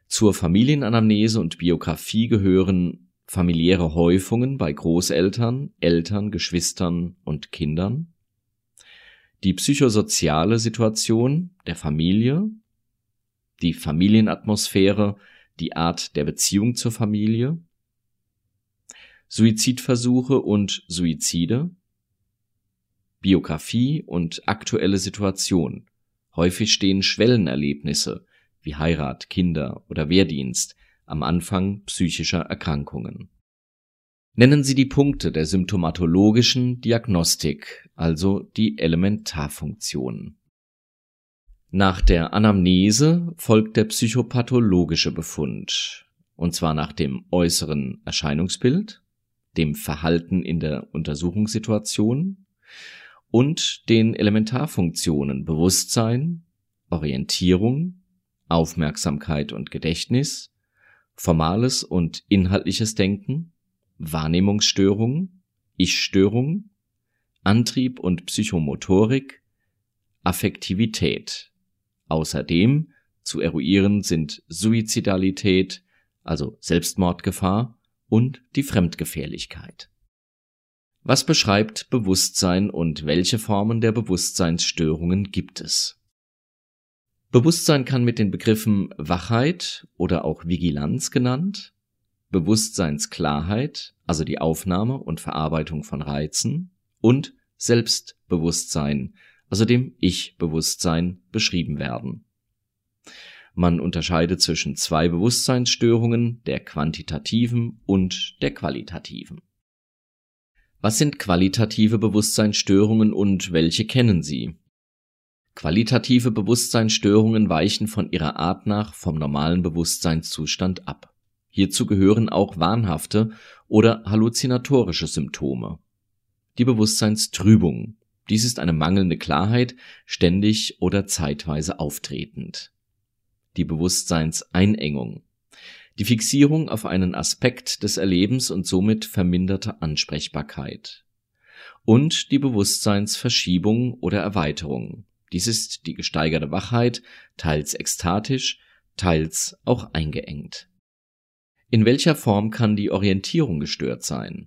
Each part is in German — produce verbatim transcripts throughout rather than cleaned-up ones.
Zur Familienanamnese und Biografie gehören familiäre Häufungen bei Großeltern, Eltern, Geschwistern und Kindern, die psychosoziale Situation der Familie, die Familienatmosphäre, die Art der Beziehung zur Familie, Suizidversuche und Suizide, Biografie und aktuelle Situation. Häufig stehen Schwellenerlebnisse wie Heirat, Kinder oder Wehrdienst am Anfang psychischer Erkrankungen. Nennen Sie die Punkte der symptomatologischen Diagnostik, also die Elementarfunktionen. Nach der Anamnese folgt der psychopathologische Befund, und zwar nach dem äußeren Erscheinungsbild, dem Verhalten in der Untersuchungssituation und den Elementarfunktionen Bewusstsein, Orientierung, Aufmerksamkeit und Gedächtnis, formales und inhaltliches Denken, Wahrnehmungsstörung, Ich-Störung, Antrieb und Psychomotorik, Affektivität. Außerdem zu eruieren sind Suizidalität, also Selbstmordgefahr, und die Fremdgefährlichkeit. Was beschreibt Bewusstsein und welche Formen der Bewusstseinsstörungen gibt es? Bewusstsein kann mit den Begriffen Wachheit oder auch Vigilanz genannt, Bewusstseinsklarheit, also die Aufnahme und Verarbeitung von Reizen, und Selbstbewusstsein, also dem Ich-Bewusstsein, beschrieben werden. Man unterscheidet zwischen zwei Bewusstseinsstörungen, der quantitativen und der qualitativen. Was sind qualitative Bewusstseinsstörungen und welche kennen Sie? Qualitative Bewusstseinsstörungen weichen von ihrer Art nach vom normalen Bewusstseinszustand ab. Hierzu gehören auch wahnhafte oder halluzinatorische Symptome. Die Bewusstseinstrübung. Dies ist eine mangelnde Klarheit, ständig oder zeitweise auftretend. Die Bewusstseinseinengung. Die Fixierung auf einen Aspekt des Erlebens und somit verminderte Ansprechbarkeit. Und die Bewusstseinsverschiebung oder Erweiterung. Dies ist die gesteigerte Wachheit, teils ekstatisch, teils auch eingeengt. In welcher Form kann die Orientierung gestört sein?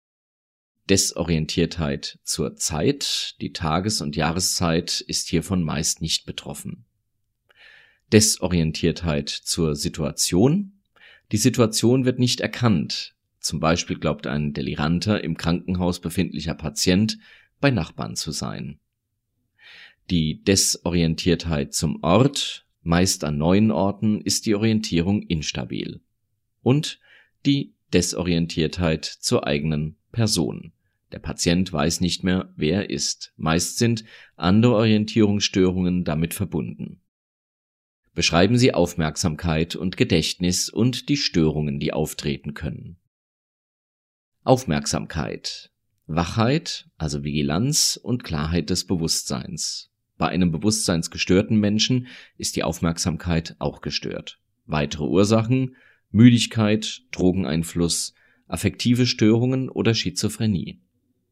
Desorientiertheit zur Zeit, die Tages- und Jahreszeit ist hiervon meist nicht betroffen. Desorientiertheit zur Situation, die Situation wird nicht erkannt, zum Beispiel glaubt ein deliranter, im Krankenhaus befindlicher Patient bei Nachbarn zu sein. Die Desorientiertheit zum Ort, meist an neuen Orten ist die Orientierung instabil. Und die Desorientiertheit zur eigenen Person. Der Patient weiß nicht mehr, wer er ist. Meist sind andere Orientierungsstörungen damit verbunden. Beschreiben Sie Aufmerksamkeit und Gedächtnis und die Störungen, die auftreten können. Aufmerksamkeit, Wachheit, also Vigilanz und Klarheit des Bewusstseins. Bei einem bewusstseinsgestörten Menschen ist die Aufmerksamkeit auch gestört. Weitere Ursachen: Müdigkeit, Drogeneinfluss, affektive Störungen oder Schizophrenie.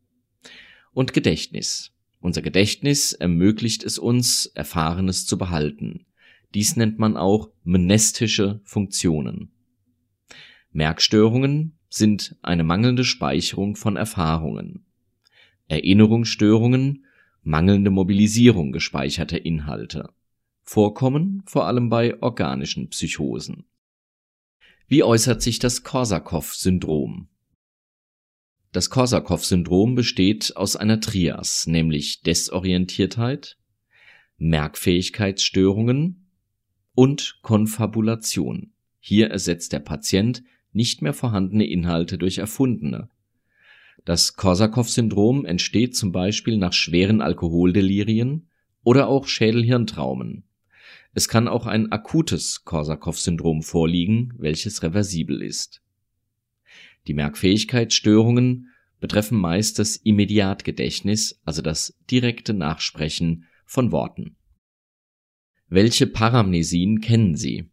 Und Gedächtnis. Unser Gedächtnis ermöglicht es uns, Erfahrenes zu behalten. Dies nennt man auch mnestische Funktionen. Merkstörungen sind eine mangelnde Speicherung von Erfahrungen. Erinnerungsstörungen, mangelnde Mobilisierung gespeicherter Inhalte. Vorkommen vor allem bei organischen Psychosen. Wie äußert sich das Korsakow-Syndrom? Das Korsakow-Syndrom besteht aus einer Trias, nämlich Desorientiertheit, Merkfähigkeitsstörungen und Konfabulation. Hier ersetzt der Patient nicht mehr vorhandene Inhalte durch erfundene. Das Korsakow-Syndrom entsteht zum Beispiel nach schweren Alkoholdelirien oder auch Schädel-Hirntraumen. Es kann auch ein akutes Korsakow-Syndrom vorliegen, welches reversibel ist. Die Merkfähigkeitsstörungen betreffen meist das Immediatgedächtnis, also das direkte Nachsprechen von Worten. Welche Paramnesien kennen Sie?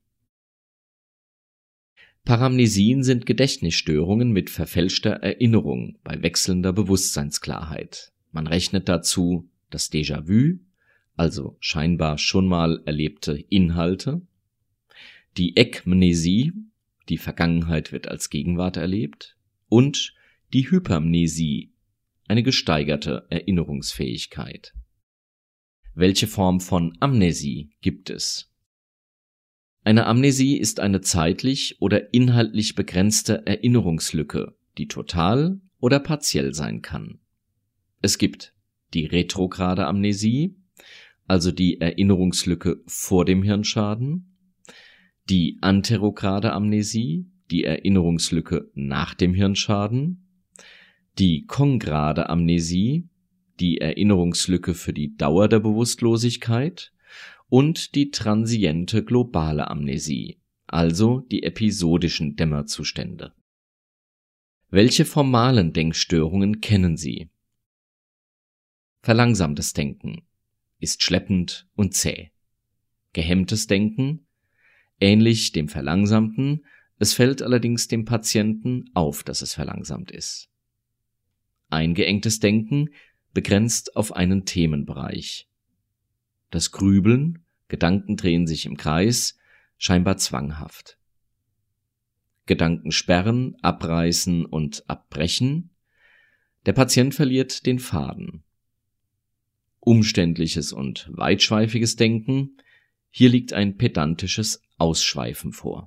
Paramnesien sind Gedächtnisstörungen mit verfälschter Erinnerung bei wechselnder Bewusstseinsklarheit. Man rechnet dazu das Déjà-vu, also scheinbar schon mal erlebte Inhalte, die Ekmnesie, die Vergangenheit wird als Gegenwart erlebt, und die Hypermnesie, eine gesteigerte Erinnerungsfähigkeit. Welche Form von Amnesie gibt es? Eine Amnesie ist eine zeitlich oder inhaltlich begrenzte Erinnerungslücke, die total oder partiell sein kann. Es gibt die retrograde Amnesie, also die Erinnerungslücke vor dem Hirnschaden, die anterograde Amnesie, die Erinnerungslücke nach dem Hirnschaden, die kongrade Amnesie, die Erinnerungslücke für die Dauer der Bewusstlosigkeit und die transiente globale Amnesie, also die episodischen Dämmerzustände. Welche formalen Denkstörungen kennen Sie? Verlangsamtes Denken ist schleppend und zäh. Gehemmtes Denken, ähnlich dem Verlangsamten, es fällt allerdings dem Patienten auf, dass es verlangsamt ist. Eingeengtes Denken, begrenzt auf einen Themenbereich. Das Grübeln, Gedanken drehen sich im Kreis, scheinbar zwanghaft. Gedanken sperren, abreißen und abbrechen. Der Patient verliert den Faden. Umständliches und weitschweifiges Denken, hier liegt ein pedantisches Ausschweifen vor.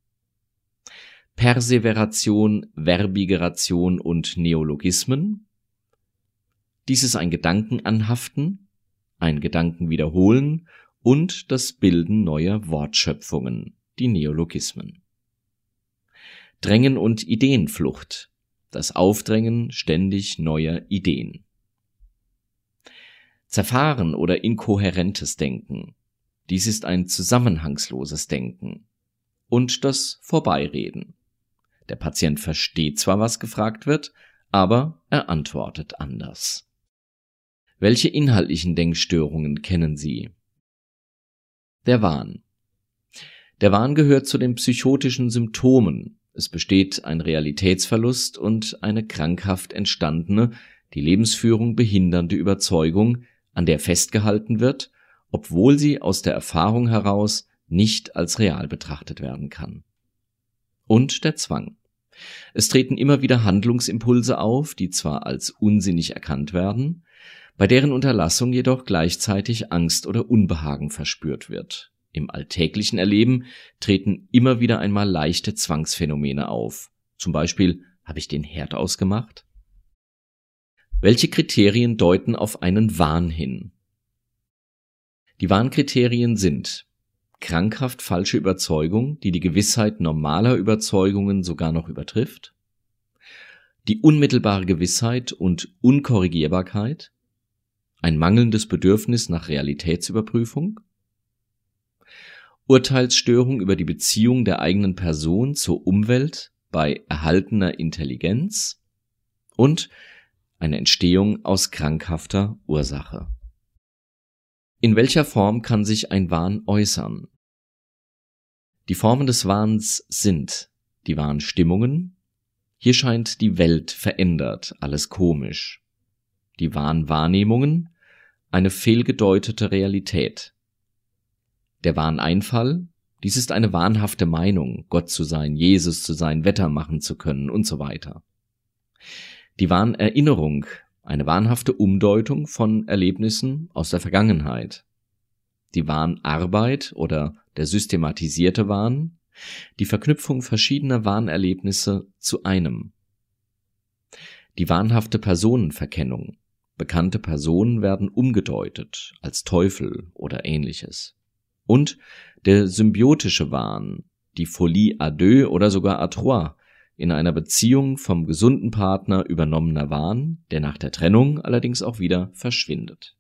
Perseveration, Verbigeration und Neologismen. Dies ist ein Gedankenanhaften, ein Gedanken wiederholen und das Bilden neuer Wortschöpfungen, die Neologismen. Drängen und Ideenflucht, das Aufdrängen ständig neuer Ideen. Zerfahren oder inkohärentes Denken, dies ist ein zusammenhangsloses Denken. Und das Vorbeireden. Der Patient versteht zwar, was gefragt wird, aber er antwortet anders. Welche inhaltlichen Denkstörungen kennen Sie? Der Wahn. Der Wahn gehört zu den psychotischen Symptomen. Es besteht ein Realitätsverlust und eine krankhaft entstandene, die Lebensführung behindernde Überzeugung, an der festgehalten wird, obwohl sie aus der Erfahrung heraus nicht als real betrachtet werden kann. Und der Zwang. Es treten immer wieder Handlungsimpulse auf, die zwar als unsinnig erkannt werden, bei deren Unterlassung jedoch gleichzeitig Angst oder Unbehagen verspürt wird. Im alltäglichen Erleben treten immer wieder einmal leichte Zwangsphänomene auf. Zum Beispiel, habe ich den Herd ausgemacht? Welche Kriterien deuten auf einen Wahn hin? Die Wahnkriterien sind krankhaft falsche Überzeugung, die die Gewissheit normaler Überzeugungen sogar noch übertrifft, die unmittelbare Gewissheit und Unkorrigierbarkeit, ein mangelndes Bedürfnis nach Realitätsüberprüfung, Urteilsstörung über die Beziehung der eigenen Person zur Umwelt bei erhaltener Intelligenz und eine Entstehung aus krankhafter Ursache. In welcher Form kann sich ein Wahn äußern? Die Formen des Wahns sind die Wahnstimmungen. Hier scheint die Welt verändert, alles komisch. Die Wahnwahrnehmungen, eine fehlgedeutete Realität. Der Wahneinfall, dies ist eine wahnhafte Meinung, Gott zu sein, Jesus zu sein, Wetter machen zu können und so weiter. Die Wahnerinnerung, eine wahnhafte Umdeutung von Erlebnissen aus der Vergangenheit. Die Wahnarbeit oder der systematisierte Wahn, die Verknüpfung verschiedener Wahnerlebnisse zu einem. Die wahnhafte Personenverkennung. Bekannte Personen werden umgedeutet als Teufel oder ähnliches. Und der symbiotische Wahn, die Folie à deux oder sogar à trois, in einer Beziehung vom gesunden Partner übernommener Wahn, der nach der Trennung allerdings auch wieder verschwindet.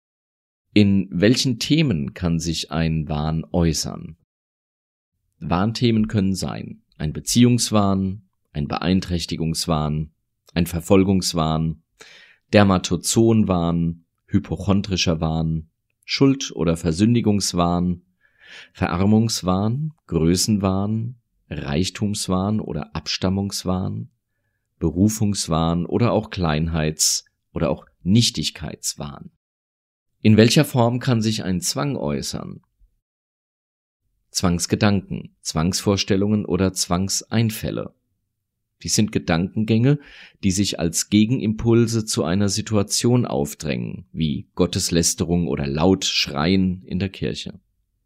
In welchen Themen kann sich ein Wahn äußern? Wahnthemen können sein: ein Beziehungswahn, ein Beeinträchtigungswahn, ein Verfolgungswahn, Dermatozonwahn, hypochondrischer Wahn, Schuld- oder Versündigungswahn, Verarmungswahn, Größenwahn, Reichtumswahn oder Abstammungswahn, Berufungswahn oder auch Kleinheits- oder auch Nichtigkeitswahn. In welcher Form kann sich ein Zwang äußern? Zwangsgedanken, Zwangsvorstellungen oder Zwangseinfälle. Dies sind Gedankengänge, die sich als Gegenimpulse zu einer Situation aufdrängen, wie Gotteslästerung oder laut Schreien in der Kirche.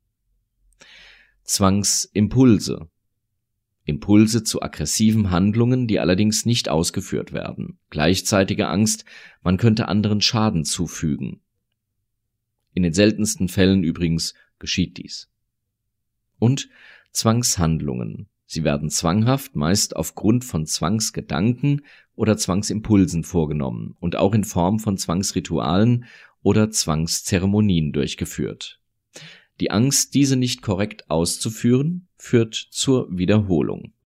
Zwangsimpulse. Impulse zu aggressiven Handlungen, die allerdings nicht ausgeführt werden. Gleichzeitige Angst, man könnte anderen Schaden zufügen. In den seltensten Fällen übrigens geschieht dies. Und Zwangshandlungen. Sie werden zwanghaft, meist aufgrund von Zwangsgedanken oder Zwangsimpulsen vorgenommen und auch in Form von Zwangsritualen oder Zwangszeremonien durchgeführt. Die Angst, diese nicht korrekt auszuführen, führt zur Wiederholung.